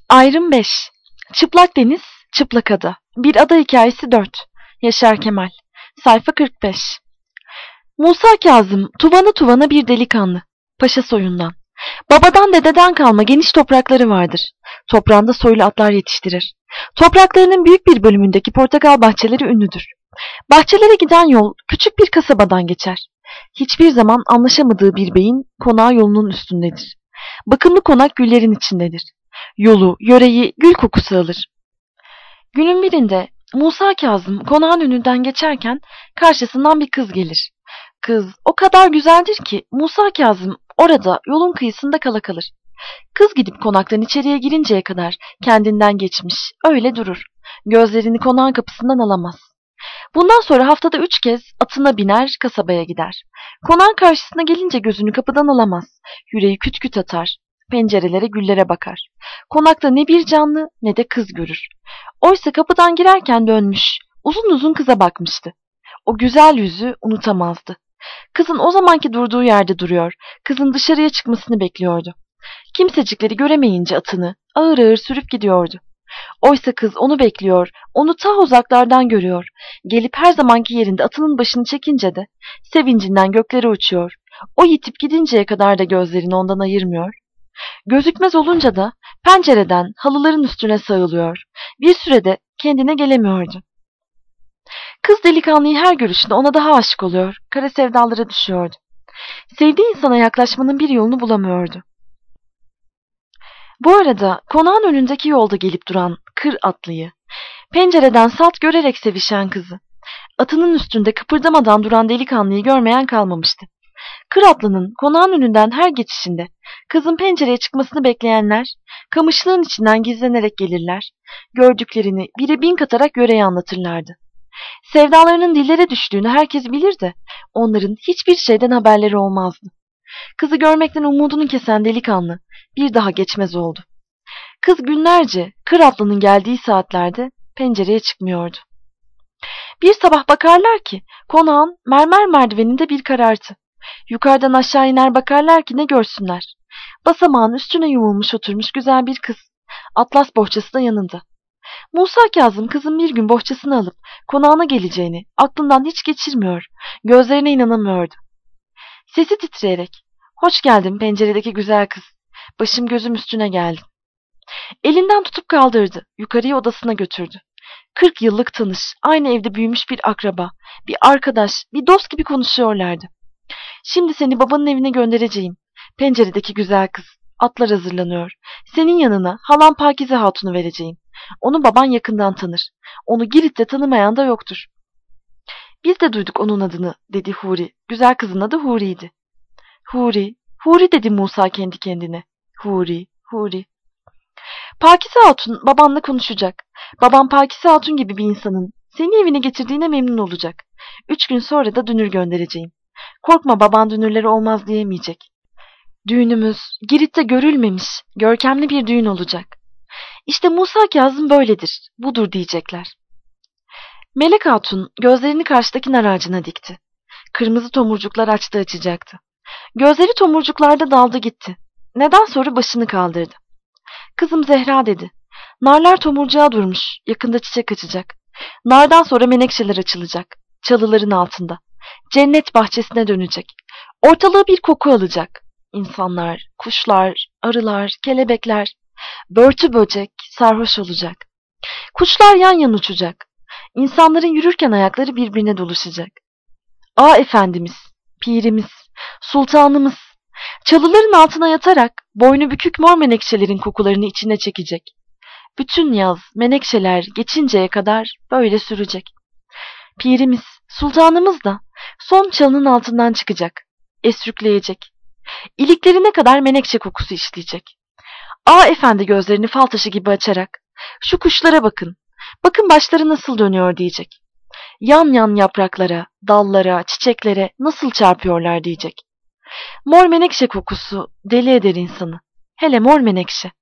Ayrım 5. Çıplak deniz, çıplak ada. Bir ada hikayesi 4. Yaşar Kemal. Sayfa 45. Musa Kazım, tuvana tuvana bir delikanlı. Paşa soyundan. Babadan dededen kalma geniş toprakları vardır. Toprağında soylu atlar yetiştirir. Topraklarının büyük bir bölümündeki portakal bahçeleri ünlüdür. Bahçelere giden yol küçük bir kasabadan geçer. Hiçbir zaman anlaşamadığı bir beyin konağı yolunun üstündedir. Bakımlı konak güllerin içindedir. Yolu, yöreyi gül kokusu alır. Günün birinde Musa Kazım konağın önünden geçerken karşısından bir kız gelir. Kız o kadar güzeldir ki Musa Kazım orada yolun kıyısında kala kalır. Kız gidip konaktan içeriye girinceye kadar kendinden geçmiş, öyle durur. Gözlerini konağın kapısından alamaz. Bundan sonra haftada 3 kez atına biner, kasabaya gider. Konağın karşısına gelince gözünü kapıdan alamaz. Yüreği küt küt atar. Pencerelere, güllere bakar. Konakta ne bir canlı ne de kız görür. Oysa kapıdan girerken dönmüş, uzun uzun kıza bakmıştı. O güzel yüzü unutamazdı. Kızın o zamanki durduğu yerde duruyor, kızın dışarıya çıkmasını bekliyordu. Kimsecikleri göremeyince atını ağır ağır sürüp gidiyordu. Oysa kız onu bekliyor, onu ta uzaklardan görüyor. Gelip her zamanki yerinde atının başını çekince de sevincinden göklere uçuyor. O yitip gidinceye kadar da gözlerini ondan ayırmıyor. Gözükmez olunca da pencereden halıların üstüne sağılıyor. Bir sürede kendine gelemiyordu. Kız delikanlıyı her görüşünde ona daha aşık oluyor, kara sevdalara düşüyordu. Sevdiği insana yaklaşmanın bir yolunu bulamıyordu. Bu arada konağın önündeki yolda gelip duran kır atlıyı, pencereden salt görerek sevişen kızı, atının üstünde kıpırdamadan duran delikanlıyı görmeyen kalmamıştı. Kır atlının konağın önünden her geçişinde kızın pencereye çıkmasını bekleyenler, kamışlığın içinden gizlenerek gelirler, gördüklerini bire bin katarak yöreye anlatırlardı. Sevdalarının dillere düştüğünü herkes bilir de onların hiçbir şeyden haberleri olmazdı. Kızı görmekten umudunu kesen delikanlı bir daha geçmez oldu. Kız günlerce kır atlının geldiği saatlerde pencereye çıkmıyordu. Bir sabah bakarlar ki konağın mermer merdiveninde bir karartı. Yukarıdan aşağı iner bakarlar ki ne görsünler. Basamağın üstüne yumulmuş oturmuş güzel bir kız. Atlas bohçası da yanında. Musa Kazım kızın bir gün bohçasını alıp konağına geleceğini aklından hiç geçirmiyor, gözlerine inanamıyordu. Sesi titreyerek, "Hoş geldin penceredeki güzel kız, başım gözüm üstüne geldi." Elinden tutup kaldırdı, yukarıya odasına götürdü. 40 yıllık tanış, aynı evde büyümüş bir akraba, bir arkadaş, bir dost gibi konuşuyorlardı. "Şimdi seni babanın evine göndereceğim. Penceredeki güzel kız, atlar hazırlanıyor. Senin yanına halam Pakize Hatun'u vereceğim. Onu baban yakından tanır. Onu Girit'te tanımayan da yoktur." "Biz de duyduk onun adını," dedi Huri. Güzel kızın adı Huri'ydi. "Huri, Huri," dedi Musa kendi kendine. "Huri, Huri." Pakize Hatun babanla konuşacak. Baban Pakize Hatun gibi bir insanın seni evine getirdiğine memnun olacak. 3 gün sonra da dünür göndereceğim. Korkma, baban dünürleri olmaz diyemeyecek. Düğünümüz Girit'te görülmemiş, görkemli bir düğün olacak. İşte Musa Kazım böyledir, budur diyecekler. Melek Hatun gözlerini karşıdaki nar ağacına dikti. Kırmızı tomurcuklar açtı açacaktı. Gözleri tomurcuklarda daldı gitti. Neden sonra başını kaldırdı. "Kızım Zehra," dedi. "Narlar tomurcuğa durmuş, yakında çiçek açacak. Nardan sonra menekşeler açılacak, çalıların altında. Cennet bahçesine dönecek. Ortalığı bir koku alacak. İnsanlar, kuşlar, arılar, kelebekler, börtü böcek sarhoş olacak. Kuşlar yan yana uçacak. İnsanların yürürken ayakları birbirine dolaşacak. Ağa efendimiz, pirimiz, sultanımız, çalıların altına yatarak boynu bükük mor menekşelerin kokularını içine çekecek. Bütün yaz menekşeler geçinceye kadar böyle sürecek. Pirimiz, sultanımız da son çalının altından çıkacak, esrükleyecek. İliklerine kadar menekşe kokusu işleyecek. Ağa efendi gözlerini fal taşı gibi açarak, şu kuşlara bakın, bakın başları nasıl dönüyor diyecek. Yan yan yapraklara, dallara, çiçeklere nasıl çarpıyorlar diyecek. Mor menekşe kokusu deli eder insanı. Hele mor menekşe.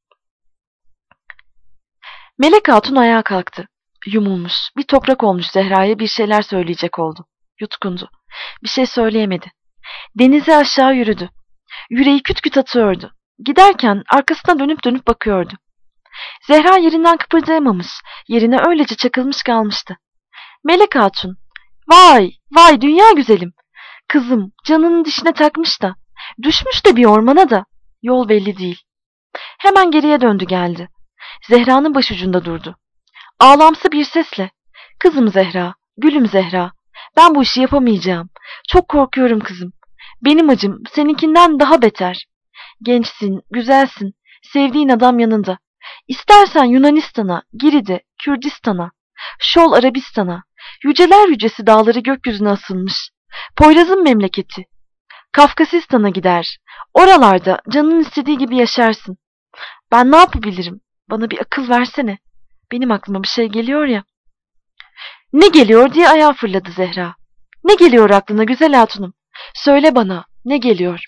Melek Hatun ayağa kalktı. Yumulmuş, bir toprak olmuş Zehra'ya bir şeyler söyleyecek oldu. Yutkundu. Bir şey söyleyemedi. Denize aşağı yürüdü. Yüreği küt küt atıyordu. Giderken arkasına dönüp dönüp bakıyordu. Zehra yerinden kıpırdayamamış, yerine öylece çakılmış kalmıştı. Melek Hatun, vay, vay dünya güzelim. Kızım canının dişine takmış da, düşmüş de bir ormana da, yol belli değil. Hemen geriye döndü geldi. Zehra'nın başucunda durdu. Ağlamsı bir sesle, kızım Zehra, gülüm Zehra, ben bu işi yapamayacağım. Çok korkuyorum kızım. Benim acım seninkinden daha beter. Gençsin, güzelsin, sevdiğin adam yanında. İstersen Yunanistan'a, Girit'e, Kürdistan'a, Şol Arabistan'a, yüceler yücesi dağları gökyüzüne asılmış. Poyraz'ın memleketi. Kafkasistan'a gider. Oralarda canın istediği gibi yaşarsın. Ben ne yapabilirim? Bana bir akıl versene. Benim aklıma bir şey geliyor ya. Ne geliyor diye ayağa fırladı Zehra. Ne geliyor aklına güzel hatunum? Söyle bana, ne geliyor?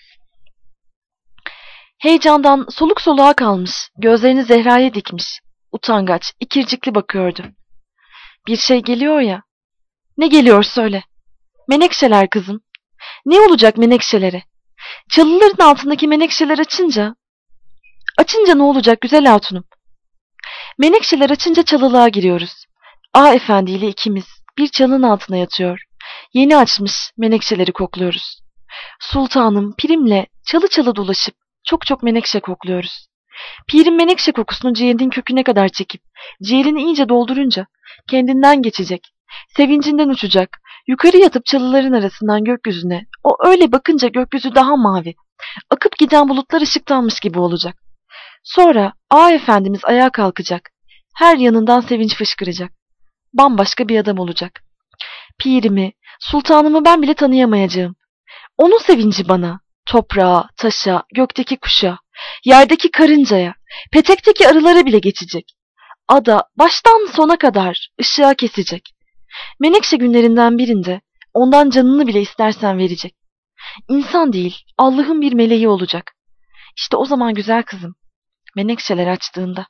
Heyecandan soluk soluğa kalmış, gözlerini Zehra'ya dikmiş. Utangaç, ikircikli bakıyordu. Bir şey geliyor ya. Ne geliyor söyle. Menekşeler kızım. Ne olacak menekşelere? Çalıların altındaki menekşeler açınca... Açınca ne olacak güzel hatunum? Menekşeler açınca çalılığa giriyoruz. Ağa efendi ile ikimiz bir çalının altına yatıyor. Yeni açmış menekşeleri kokluyoruz. Sultanım pirimle çalı çalı dolaşıp çok çok menekşe kokluyoruz. Pirim menekşe kokusunu ciğerinin köküne kadar çekip ciğerini iyice doldurunca kendinden geçecek. Sevincinden uçacak. Yukarı yatıp çalıların arasından gökyüzüne. O öyle bakınca gökyüzü daha mavi. Akıp giden bulutlar ışıklanmış gibi olacak. Sonra Ağa Efendimiz ayağa kalkacak. Her yanından sevinç fışkıracak. Bambaşka bir adam olacak. Pirimi, sultanımı ben bile tanıyamayacağım. Onun sevinci bana, toprağa, taşa, gökteki kuşa, yerdeki karıncaya, petekteki arılara bile geçecek. Ada baştan sona kadar ışığa kesecek. Menekşe günlerinden birinde ondan canını bile istersen verecek. İnsan değil, Allah'ın bir meleği olacak. İşte o zaman güzel kızım, menekşeler açtığında.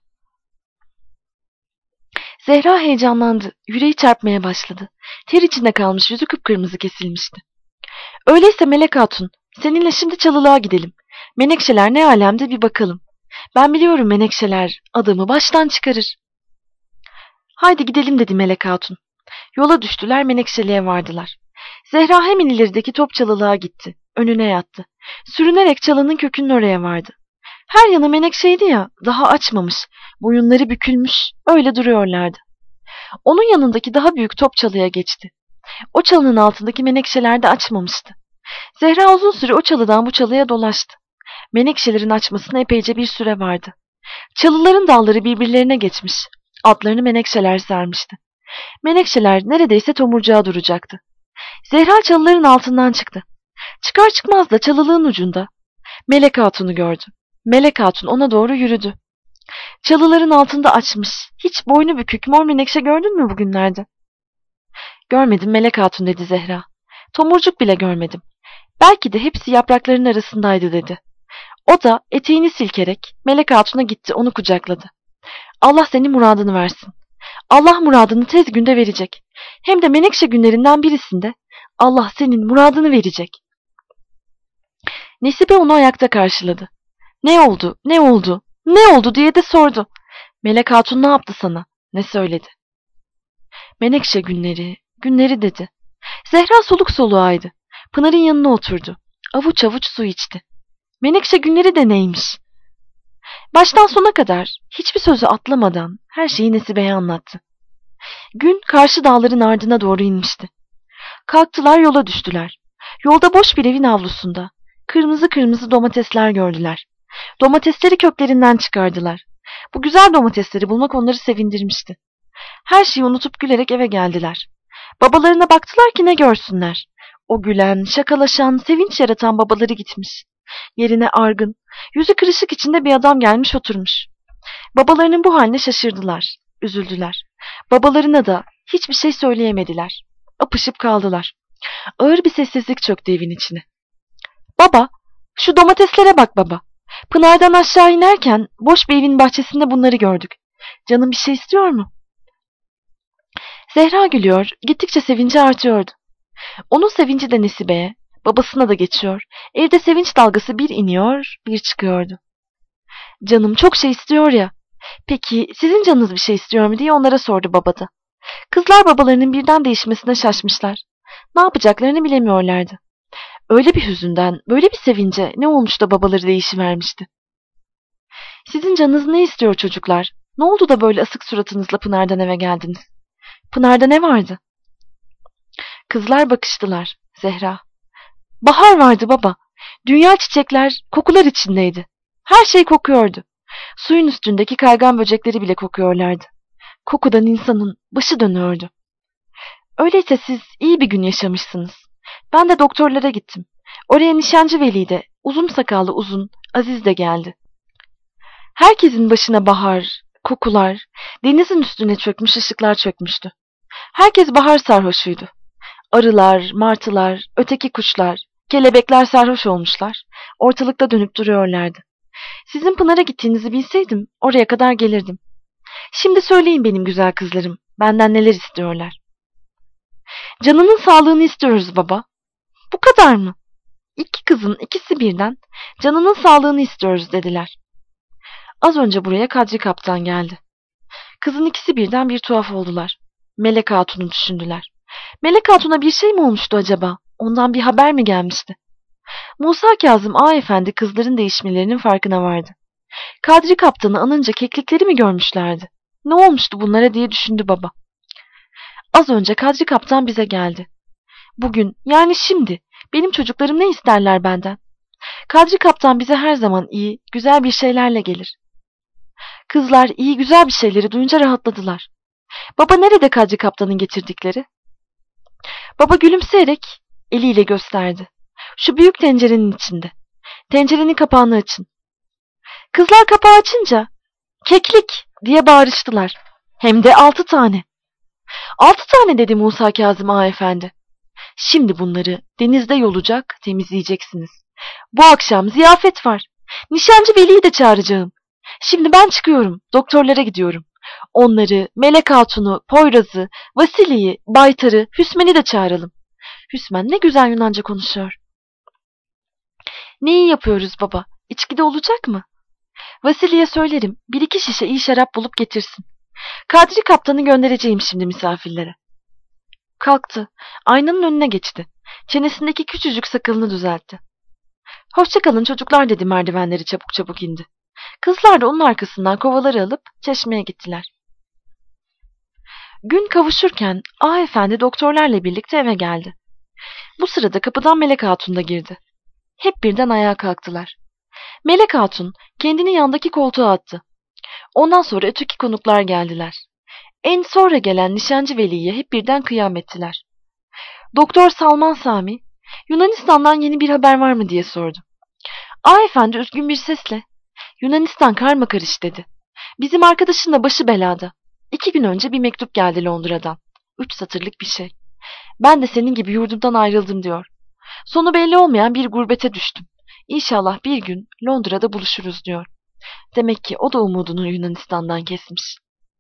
Zehra heyecanlandı, yüreği çarpmaya başladı. Ter içinde kalmış yüzü kıpkırmızı kesilmişti. Öyleyse Melek Hatun, seninle şimdi çalılığa gidelim. Menekşeler ne alemde bir bakalım. Ben biliyorum menekşeler adamı baştan çıkarır. Haydi gidelim dedi Melek Hatun. Yola düştüler, menekşeliğe vardılar. Zehra hemen ilerideki top çalılığa gitti. Önüne yattı. Sürünerek çalının kökünün oraya vardı. Her yanı menekşeydi ya, daha açmamış. Boyunları bükülmüş, öyle duruyorlardı. Onun yanındaki daha büyük top çalıya geçti. O çalının altındaki menekşeler de açmamıştı. Zehra uzun süre o çalıdan bu çalıya dolaştı. Menekşelerin açmasına epeyce bir süre vardı. Çalıların dalları birbirlerine geçmiş. Altlarını menekşeler sarmıştı. Menekşeler neredeyse tomurcağa duracaktı. Zehra çalıların altından çıktı. Çıkar çıkmaz da çalılığın ucunda Melek Hatun'u gördü. Melek Hatun ona doğru yürüdü. Çalıların altında açmış, hiç boynu bükük mor menekşe gördün mü bugünlerde? Görmedim Melek Hatun dedi Zehra. Tomurcuk bile görmedim. Belki de hepsi yaprakların arasındaydı dedi. O da eteğini silkerek Melek Hatun'a gitti, onu kucakladı. Allah senin muradını versin. Allah muradını tez günde verecek. Hem de menekşe günlerinden birisinde Allah senin muradını verecek. Nesibe onu ayakta karşıladı. Ne oldu, ne oldu, ne oldu diye de sordu. Melek Hatun ne yaptı sana, ne söyledi? Menekşe günleri, günleri dedi. Zehra soluk soluğaydı. Pınar'ın yanına oturdu. Avuç avuç su içti. Menekşe günleri de neymiş? Baştan sona kadar hiçbir sözü atlamadan her şeyi Nesibe'ye anlattı. Gün karşı dağların ardına doğru inmişti. Kalktılar, yola düştüler. Yolda boş bir evin avlusunda kırmızı kırmızı domatesler gördüler. Domatesleri köklerinden çıkardılar. Bu güzel domatesleri bulmak onları sevindirmişti. Her şeyi unutup gülerek eve geldiler. Babalarına baktılar ki ne görsünler. O gülen, şakalaşan, sevinç yaratan babaları gitmiş. Yerine argın, yüzü kırışık içinde bir adam gelmiş oturmuş. Babalarının bu haline şaşırdılar, üzüldüler. Babalarına da hiçbir şey söyleyemediler. Apışıp kaldılar. Ağır bir sessizlik çöktü evin içine. Baba, şu domateslere bak baba. Pınar'dan aşağı inerken boş bir evin bahçesinde bunları gördük. Canım bir şey istiyor mu? Zehra gülüyor, gittikçe sevinci artıyordu. Onun sevinci de Nesibe'ye, babasına da geçiyor. Evde sevinç dalgası bir iniyor, bir çıkıyordu. Canım çok şey istiyor ya. Peki sizin canınız bir şey istiyor mu diye onlara sordu baba da. Kızlar babalarının birden değişmesine şaşmışlar. Ne yapacaklarını bilemiyorlardı. Öyle bir hüzünden, böyle bir sevince ne olmuş da babaları değişivermişti. Sizin canınız ne istiyor çocuklar? Ne oldu da böyle asık suratınızla Pınar'dan eve geldiniz? Pınar'da ne vardı? Kızlar bakıştılar. Zehra. Bahar vardı baba. Dünya çiçekler, kokular içindeydi. Her şey kokuyordu. Suyun üstündeki kaygan böcekleri bile kokuyorlardı. Kokudan insanın başı dönüyordu. Öyleyse siz iyi bir gün yaşamışsınız. Ben de doktorlara gittim. Oraya nişancı Veli de, uzun sakallı uzun, Aziz de geldi. Herkesin başına bahar, kokular, denizin üstüne çökmüş ışıklar çökmüştü. Herkes bahar sarhoşuydu. Arılar, martılar, öteki kuşlar, kelebekler sarhoş olmuşlar. Ortalıkta dönüp duruyorlardı. Sizin Pınar'a gittiğinizi bilseydim oraya kadar gelirdim. Şimdi söyleyin benim güzel kızlarım, benden neler istiyorlar? Canının sağlığını istiyoruz baba. Bu kadar mı? İki kızın ikisi birden canının sağlığını istiyoruz dediler. Az önce buraya Kadri Kaptan geldi. Kızın ikisi birden bir tuhaf oldular. Melek Hatun'u düşündüler. Melek Hatun'a bir şey mi olmuştu acaba? Ondan bir haber mi gelmişti? Musa Kazım Ağa Efendi kızların değişmelerinin farkına vardı. Kadri Kaptan'ı anınca keklikleri mi görmüşlerdi? Ne olmuştu bunlara diye düşündü baba. Az önce Kadri Kaptan bize geldi. Bugün, yani şimdi, benim çocuklarım ne isterler benden? Kadri Kaptan bize her zaman iyi, güzel bir şeylerle gelir. Kızlar iyi, güzel bir şeyleri duyunca rahatladılar. Baba nerede Kadri Kaptan'ın getirdikleri? Baba gülümseyerek eliyle gösterdi. Şu büyük tencerenin içinde. Tencerenin kapağını açın. Kızlar kapağı açınca keklik diye bağırıştılar. Hem de 6 tane. 6 tane dedi Musa Kazım Ağa Efendi. Şimdi bunları denizde yolacak, temizleyeceksiniz. Bu akşam ziyafet var. Nişancı Veli'yi de çağıracağım. Şimdi ben çıkıyorum, doktorlara gidiyorum. Onları, Melek Hatun'u, Poyraz'ı, Vasili'yi, Baytar'ı, Hüsmen'i de çağıralım. Hüsmen ne güzel Yunanca konuşuyor. Ne iyi yapıyoruz baba, İçki de olacak mı? Vasili'ye söylerim, bir iki şişe iyi şarap bulup getirsin. Kadri Kaptan'ı göndereceğim şimdi misafirlere. Kalktı, aynanın önüne geçti. Çenesindeki küçücük sakalını düzeltti. Hoşça kalın çocuklar dedi merdivenleri çabuk çabuk indi. Kızlar da onun arkasından kovaları alıp çeşmeye gittiler. Gün kavuşurken Ağa Efendi doktorlarla birlikte eve geldi. Bu sırada kapıdan Melek Hatun da girdi. Hep birden ayağa kalktılar. Melek Hatun kendini yandaki koltuğa attı. Ondan sonra öteki konuklar geldiler. En sonra gelen nişancı Veli'ye hep birden kıyam ettiler. Doktor Salman Sami, Yunanistan'dan yeni bir haber var mı diye sordu. Ağa Efendi üzgün bir sesle, Yunanistan karmakarış dedi. Bizim arkadaşın da başı belada. 2 gün önce bir mektup geldi Londra'dan. 3 satırlık bir şey. Ben de senin gibi yurdumdan ayrıldım diyor. Sonu belli olmayan bir gurbete düştüm. İnşallah bir gün Londra'da buluşuruz diyor. Demek ki o da umudunu Yunanistan'dan kesmiş.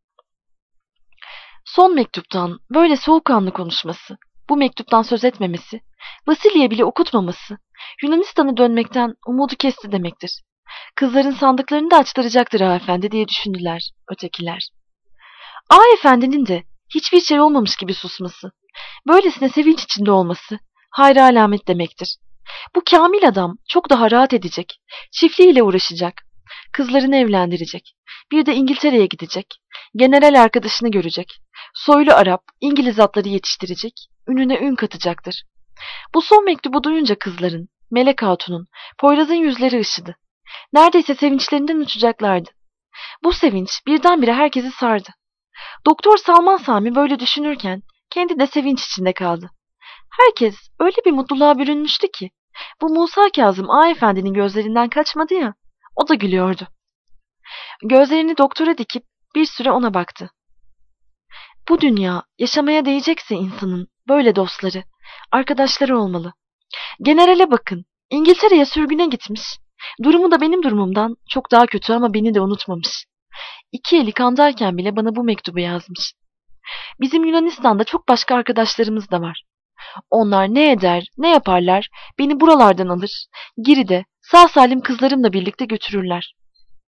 Son mektuptan böyle soğukkanlı konuşması, bu mektuptan söz etmemesi, Vasili'ye bile okutmaması, Yunanistan'a dönmekten umudu kesti demektir. Kızların sandıklarını da açtıracaktır Ağa Efendi diye düşündüler ötekiler. Ağa Efendi'nin de hiçbir şey olmamış gibi susması, böylesine sevinç içinde olması hayra alamet demektir. Bu kamil adam çok daha rahat edecek, çiftliğiyle uğraşacak, kızlarını evlendirecek, bir de İngiltere'ye gidecek, general arkadaşını görecek, soylu Arap, İngiliz atları yetiştirecek, ününe ün katacaktır. Bu son mektubu duyunca kızların, Melek Hatun'un, Poyraz'ın yüzleri ışıdı. Neredeyse sevinçlerinden uçacaklardı. Bu sevinç birdenbire herkesi sardı. Doktor Salman Sami böyle düşünürken kendi de sevinç içinde kaldı. Herkes öyle bir mutluluğa bürünmüştü ki bu Musa Kazım Ağa Efendi'nin gözlerinden kaçmadı ya, o da gülüyordu. Gözlerini doktora dikip bir süre ona baktı. Bu dünya yaşamaya değecekse insanın böyle dostları, arkadaşları olmalı. Generale bakın, İngiltere'ye sürgüne gitmiş. Durumu da benim durumumdan çok daha kötü ama beni de unutmamış. 2 eli kandayken bile bana bu mektubu yazmış. Bizim Yunanistan'da çok başka arkadaşlarımız da var. Onlar ne eder, ne yaparlar, beni buralardan alır, Giri'de sağ salim kızlarımla birlikte götürürler.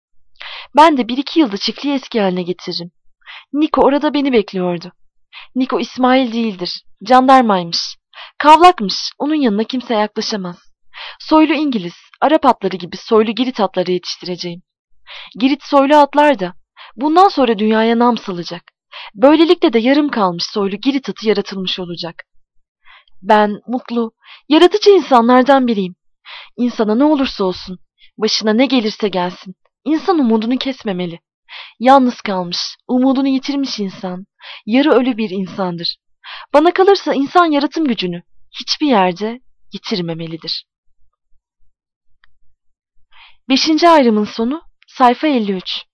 Ben de 1-2 yılda çiftliği eski haline getiririm. Niko orada beni bekliyordu. Niko İsmail değildir. Jandarmaymış. Kavlakmış. Onun yanına kimse yaklaşamaz. Soylu İngiliz, Arap atları gibi soylu Girit atları yetiştireceğim. Girit soylu atlar da bundan sonra dünyaya nam salacak. Böylelikle de yarım kalmış soylu Girit atı yaratılmış olacak. Ben mutlu, yaratıcı insanlardan biriyim. İnsana ne olursa olsun, başına ne gelirse gelsin, insan umudunu kesmemeli. Yalnız kalmış, umudunu yitirmiş insan, yarı ölü bir insandır. Bana kalırsa insan yaratım gücünü hiçbir yerde yitirmemelidir. 5. ayrımın sonu, sayfa 53.